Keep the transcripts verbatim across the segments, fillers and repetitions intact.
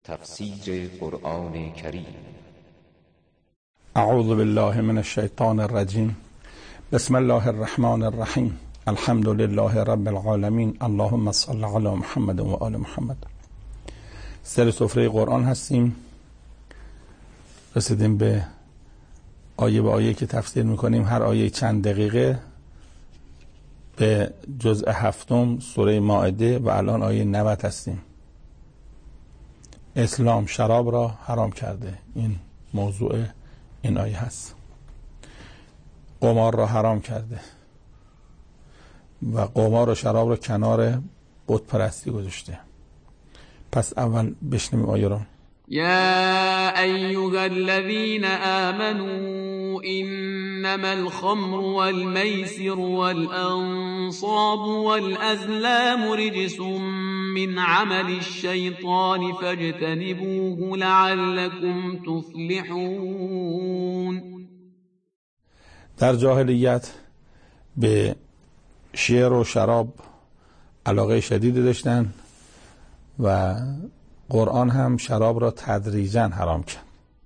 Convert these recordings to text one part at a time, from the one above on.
تفسیر قرآن کریم. اعوذ بالله من الشیطان الرجیم. بسم الله الرحمن الرحیم. الحمد لله رب العالمین. اللهم صل علی محمد و آل محمد. سر سفره قرآن هستیم. رسیدیم به آیه به آیه که تفسیر میکنیم. هر آیه چند دقیقه به جزء هفتم سوره مائده و الان آیه نود هستیم. اسلام شراب را حرام کرده. این موضوع این آیه هست. قمار را حرام کرده و قمار و شراب را کنار بت پرستی گذاشته. پس اول بشنویم آیه را. يا أيها الذين آمنوا إنما الخمر والميسر والأنصاب والأزلام رجس من عمل الشيطان فاجتنبوه لعلكم تفلحون. در جاهلیت به شیر و شراب علاقه شدیدی داشتن و قرآن هم شراب را تدریجاً حرام کرد.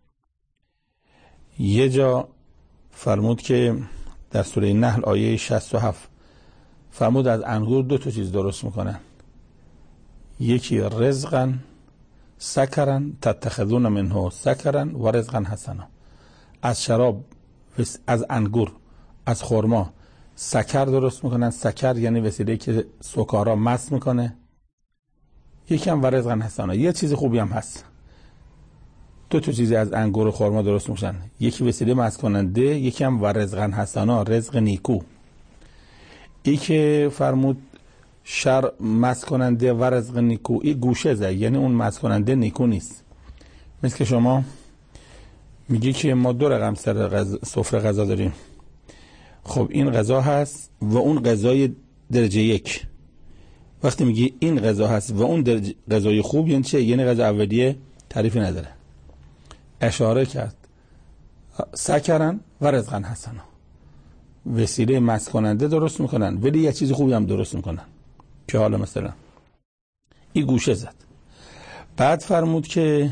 یه جا فرمود که در سوره نحل آیه شصت و هفت فرمود از انگور دو تا چیز درست میکنن. یکی رزقا سکرا تتخذون منه سکرا و رزقا حسنا. از شراب، از انگور، از خرما سکر درست میکنن. سکر یعنی وسیله که سکارا مست میکنه. یکی هم و رزقا حسنا، یه چیز خوبی هم هست. دو تا چیزی از انگور و خرما درست میشن. یکی وسیله مست کننده، یکی هم و رزقا حسنا، رزق نیکو. ای که فرمود شر مست کننده و رزق نیکو، ای گوشه زد، یعنی اون مست کننده نیکو نیست. مثل که شما میگی که ما دو رقم سر غذا، سفره غذا داریم. خب این غذا هست و اون غذای درجه یک. وقتی میگی این غذا هست و اون غذای خوب، یعنی چه؟ یعنی غذا اولیه تعریفی نداره. اشاره کرد سکرن و رزقن حسنا، وسیله مست کننده درست میکنن ولی یه چیز خوبی هم درست میکنن. که حالا مثلا این گوشه زد. بعد فرمود که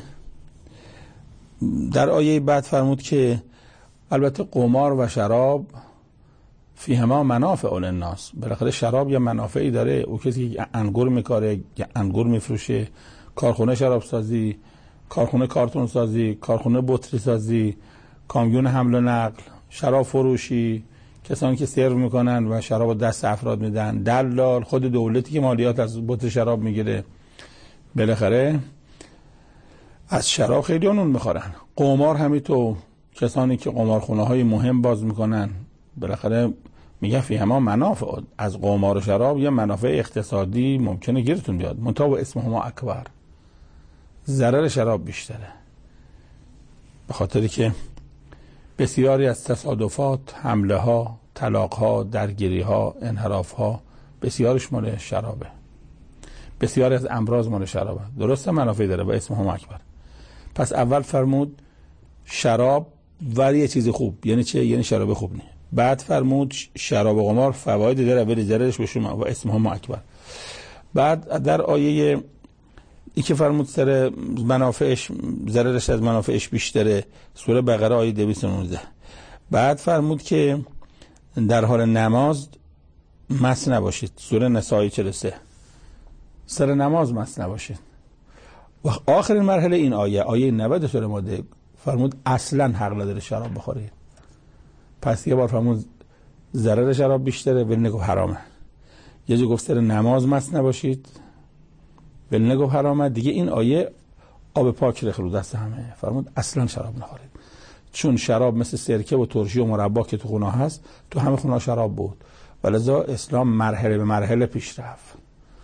در آیه بعد فرمود که البته قمار و شراب فیهما منافع للناس. بالاخره شراب یا منافعی داره. او کسی که انگور میکاره یا انگور میفروشه، کارخونه شراب سازی، کارخونه کارتون سازی، کارخونه بطری سازی، کامیون حمل و نقل، شراب فروشی، کسانی که سرو میکنن و شراب دست افراد میدن، دلال، خود دولتی که مالیات از بطری شراب میگیره. بالاخره از شراب خیلی اونون میخورن. قمار همینطور، کسانی که قمارخونه های مهم باز میکنن، بالاخره میگه فیهما منافع. از قمار و شراب یا منافع اقتصادی ممکنه گیرتون بیاد، منتها با اسمهما اکبر. ضرر شراب بیشتره، به خاطری که بسیاری از تصادفات، حمله ها، طلاق ها، درگیری ها، انحراف ها بسیارش مال شرابه. بسیاری از امراض مال شرابه. درسته منافعی داره، با اسمهما اکبر. پس اول فرمود شراب ولی یه چیز خوب، یعنی چه؟ یعنی شراب خوب نه. بعد فرمود شراب و قمار فواید داره ولی ضررش به شما و اسمهما اکبر. بعد در آیه ای که فرمود سر منافعش، ضررش از منافعش بیشتره، سوره بقره آیه دویست و نوزده. بعد فرمود که در حال نماز مست نباشید، سوره نساء آیه چهل و سه. سر نماز مست نباشید. و آخرین مرحله این آیه، آیه نود سوره مائده، فرمود اصلا حق نداره شراب بخورید. پس یه بار فرمود ضرر شراب بیشتره ولی نگفت حرامه. یه جا گفت سر نماز مست نباشید ولی نگفت حرامه. دیگه این آیه آب پاک ریخت رو دست همه. فرمود اصلا شراب نخورید، چون شراب مثل سرکه و ترشی و مربا که تو خونه هست، تو همه خونه شراب بود. ولذا اسلام مرحله به مرحله پیش رفت.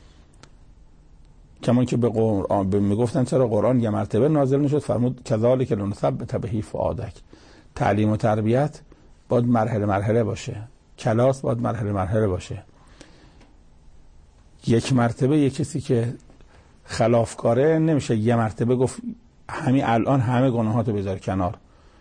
کمان که به قرآن میگفتن چرا قرآن یه مرتبه نازل نشد، فرمود کذالک لنثبت به فؤادک. تعلیم و تربیت باید مرحله مرحله باشه. کلاس باید مرحله مرحله باشه. یک مرتبه یک کسی که خلافکاره نمیشه یه مرتبه گفت همین الان همه گناهاتو بذار کنار.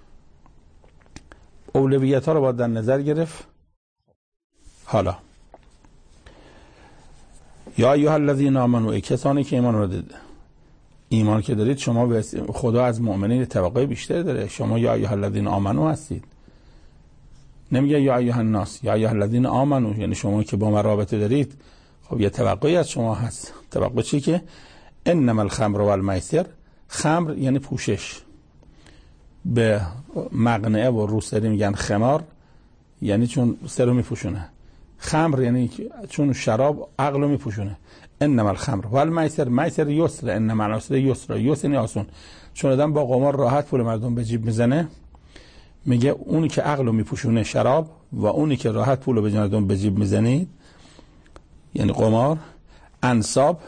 اولویت ها رو باید در نظر گرفت. حالا یا ایها الذین آمنوا، ای کسانی که ایمان آوردید، ایمان که دارید شما خدا از مؤمنین توقع بیشتر داره. شما یا ایها الذین آمنو هستید، نمیگه یا ایها الناس، یا ایها الذین آمنو، یعنی شما که با من رابطه دارید خب یه توقعی از شما هست. توقع چی؟ که انما الخمر والمیسر، خمر یعنی پوشش، به مقنعه و روسری میگن خمار، یعنی چون سرو میپوشونه. خمر یعنی چون شراب عقلو میپوشونه. انما الخمر والمیسر، میسر یسر، انما العسر یسر، یسر یعنی آسون. چون آدم با قمار راحت پول مردم به جیب میزنه، میگه اونی که عقلو میپوشونه شراب و اونی که راحت پولو به مردم به جیب میزنید یعنی قمار. انصاب،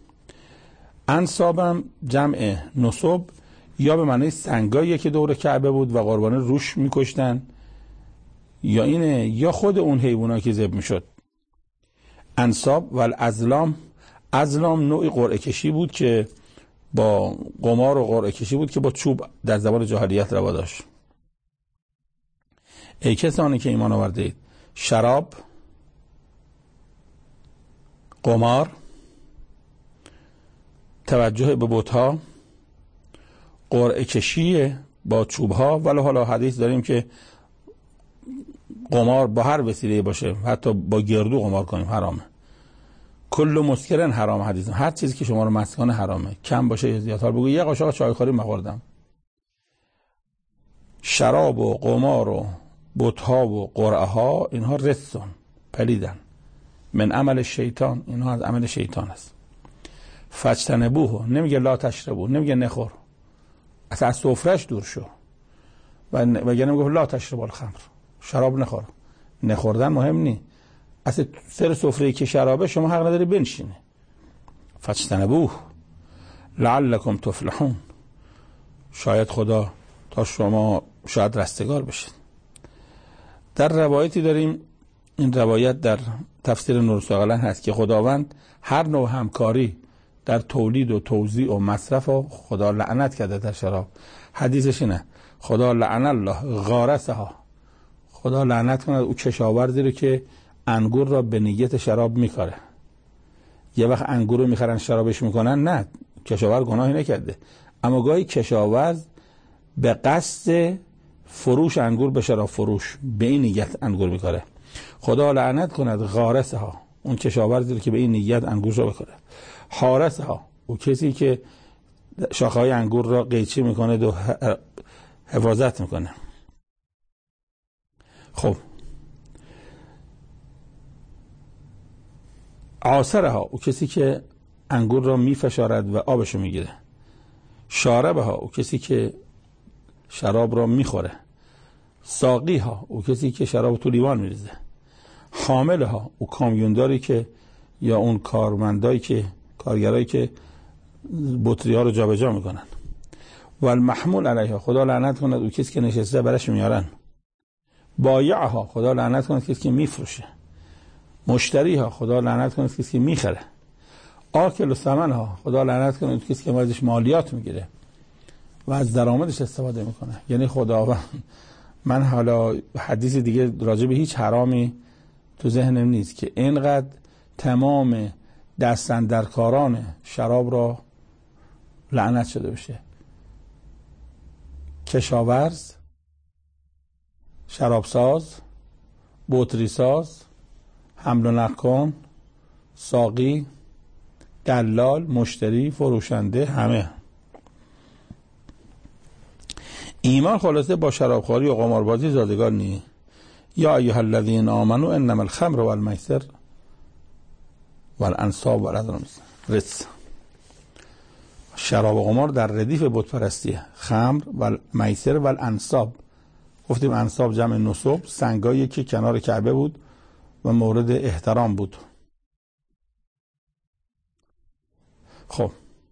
انصابم جمع نصب، یا به معنی سنگایی که دور کعبه بود و قربانی روش میکشتن، یا اینه یا خود اون حیوانایی که ذبح میشد. انصاب و الازلام، ازلام نوعی قرعه کشی بود که با قمار و قرعه کشی بود که با چوب در زمان جاهلیت روا داشت. ای کسانی که ایمان آورده اید، شراب، قمار، توجه به بت‌ها، قرعه کشی با چوب‌ها، ولی حالا حدیث داریم که قمار با هر وسیله باشه، حتی با گردو قمار کنیم حرامه. کل مسکرن حرام، حدیث هر چیزی که شما رو مست کنه حرامه، کم باشه یا زیاد. بگو یه قاشق چایخوری مخوردم. شراب و قمار و بت‌ها و قرعه ها اینها رسون، پلیدن، من عمل شیطان، اینها از عمل شیطان است. فجتنبوه، نمیگه لا تشربو، نمیگه نخور، اصلا از سفرش دور شو. و وگرنه میگه لا تشربوا الخمر، شراب نخور. نخوردن مهم نی، اصلا سر سفره که شرابه شما حق نداری بنشینه. فجتنبوه لعلکم تفلحون، شاید خدا تا شما شاید رستگار بشید. در روایتی داریم، این روایت در تفسیر نور الثقلین هست که خداوند هر نوع همکاری در تولید و توزیع و مصرف و خدا لعنت کرده در شراب. حدیثش اینه خدا لعن الله غارسها، خدا لعنت کنه او کشاورزی رو که انگور را به نیت شراب میکاره. یه وقت انگور رو میخرن شرابش میکنن، نه، کشاورز گناهی نکرده، اما گاهی کشاورز به قصد فروش انگور به شراب فروش به این نیت انگور میکاره. خدا لعنت کند غارسها، اون کشاورزی رو که به این نیت انگور رو بکاره. حارسها، او کسی که شاخه‌های انگور را قیچی میکنه و حفاظت میکنه. خب عاصرها، او کسی که انگور را میفشارد و آبشو میگیره. شاربها، او کسی که شراب را میخوره. ساقیها، او کسی که شراب تو لیوان میریزه. حاملها، او کامیونداری که یا اون کارمندایی که کارگرایی که بطری ها رو جابجا میکنن. و المحمول علیها، خدا لعنت کند او کسی که نشسته برش میارن. بایعها، خدا لعنت کند کسی که میفروشه. مشتریها، خدا لعنت کند کسی که میخره. آکل و ثمنها، خدا لعنت کند کسی که ازش مالیات میگیره و از درآمدش استفاده میکنه. یعنی خداوند، من حالا حدیث دیگه راجع به هیچ حرامی تو ذهنم نیست که اینقدر تمام دستاندرکاران شراب را لعنت شده بشه. کشاورز، شرابساز، بطریساز، حمل و نقل کن، ساقی، دلال، مشتری، فروشنده، همه. ایمان خلاصه با شرابخواری و قماربازی زادگار نی. یا ایها الذین آمنو انما الخمر والمیسر والانصاب والازلام رجس. شراب و قمار در ردیف بت پرستیه. خمر و میسر و الانصاب، گفتیم انصاب جمع نصب، سنگایی که کنار کعبه بود و مورد احترام بود. خب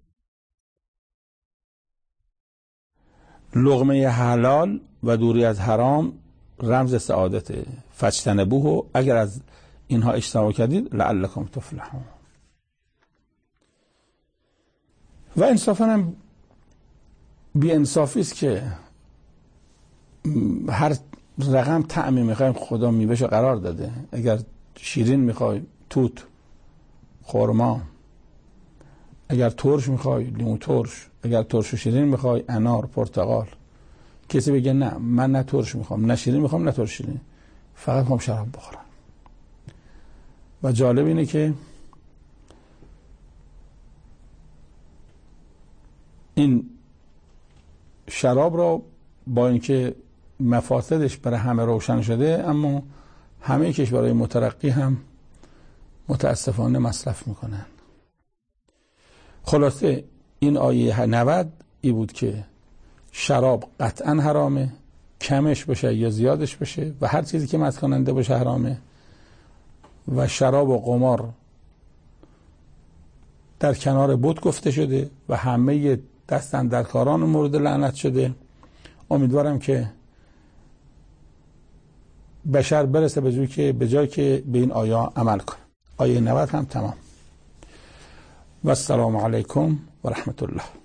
لقمه حلال و دوری از حرام رمز سعادته. فجتنبوه، اگر از اینها اجتناب کردید لعلکم تفلحون. و انصافا هم بی انصافی است که هر رقم طعمی میخوایم خدا میوهش قرار داده. اگر شیرین میخوای توت، خرما، اگر ترش میخوای لیمو ترش، اگر ترش و شیرین میخوای انار، پرتقال. کسی بگه نه من نه ترش میخوام نه شیرین میخوام نه ترش شیرین، فقط میخوام شراب بخورم. و جالب اینه که این شراب را با اینکه مفاسدش برای همه روشن شده، اما همه کشورهای مترقی هم متاسفانه مصرف میکنن. خلاصه این آیه نود ای بود که شراب قطعا حرامه، کمش بشه یا زیادش بشه، و هر چیزی که مست کننده باشه حرامه. و شراب و قمار در کنار بت گفته شده و همه دستن در کاران مورد لعنت شده. امیدوارم که بشر برسه به جایی که به جایی که به این آیه عمل کنه. آیه نود هم تمام. و السلام علیکم و رحمت الله.